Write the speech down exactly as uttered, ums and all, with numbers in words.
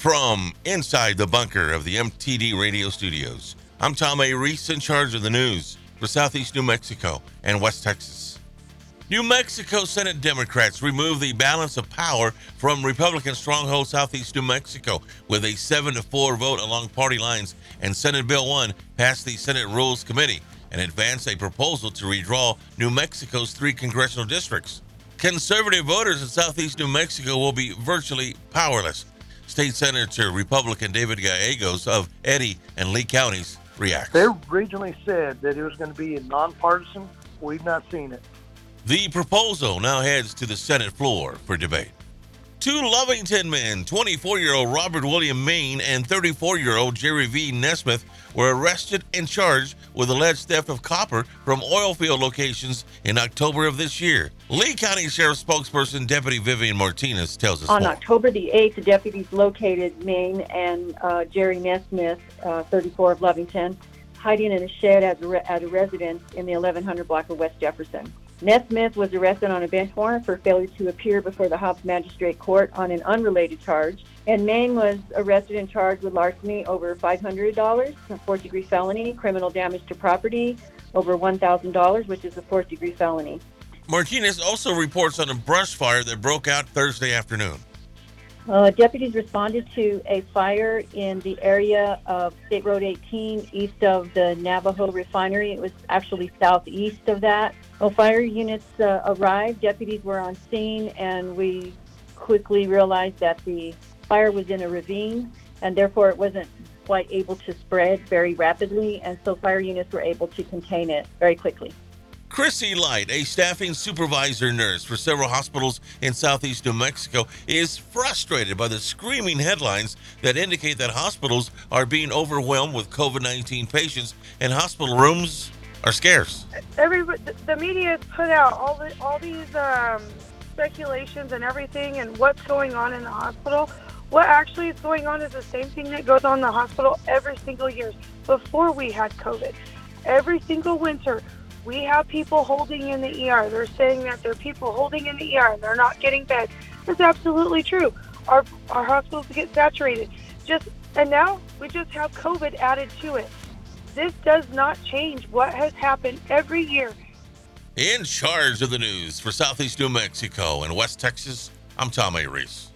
From inside the bunker of the M T D radio studios, I'm Tom A. Reese, in charge of the news for Southeast New Mexico and West Texas. New Mexico Senate Democrats removed the balance of power from Republican stronghold Southeast New Mexico with a seven to four vote along party lines, and Senate Bill one passed the Senate Rules Committee and advanced a proposal to redraw New Mexico's three congressional districts. Conservative voters in Southeast New Mexico will be virtually powerless. State Senator Republican David Gallegos of Eddy and Lee counties reacts. They originally said that it was going to be nonpartisan. We've not seen it. The proposal now heads to the Senate floor for debate. Two Lovington men, twenty-four-year-old Robert William Main and thirty-four-year-old Jerry V. Nesmith, were arrested and charged with alleged theft of copper from oil field locations in October of this year. Lee County Sheriff spokesperson Deputy Vivian Martinez tells us On more. October the eighth, the deputies located Main and uh, Jerry Nesmith, uh, thirty-four of Lovington, hiding in a shed at a, re- at a residence in the eleven hundred block of West Jefferson. Nesmith was arrested on a bench warrant for failure to appear before the Hobbs Magistrate Court on an unrelated charge, and Main was arrested and charged with larceny over five hundred dollars, a fourth-degree felony, criminal damage to property over one thousand dollars, which is a fourth-degree felony. Martinez also reports on a brush fire that broke out Thursday afternoon. Uh, deputies responded to a fire in the area of State Road eighteen, east of the Navajo refinery. It was actually southeast of that. Well, fire units uh, arrived. Deputies were on scene, and we quickly realized that the fire was in a ravine, and therefore it wasn't quite able to spread very rapidly, and so fire units were able to contain it very quickly. Chrissy Light, a staffing supervisor nurse for several hospitals in Southeast New Mexico, is frustrated by the screaming headlines that indicate that hospitals are being overwhelmed with COVID nineteen patients and hospital rooms are scarce. Every the media has put out all the all these um, speculations and everything, and what's going on in the hospital. What actually is going on is the same thing that goes on in the hospital every single year before we had COVID. Every single winter, we have people holding in the E R. They're saying that there are people holding in the E R and they're not getting beds. That's absolutely true. Our our hospitals get saturated. Just and now we just have COVID added to it. This does not change what has happened every year. In charge of the news for Southeast New Mexico and West Texas, I'm Tom A. Reese.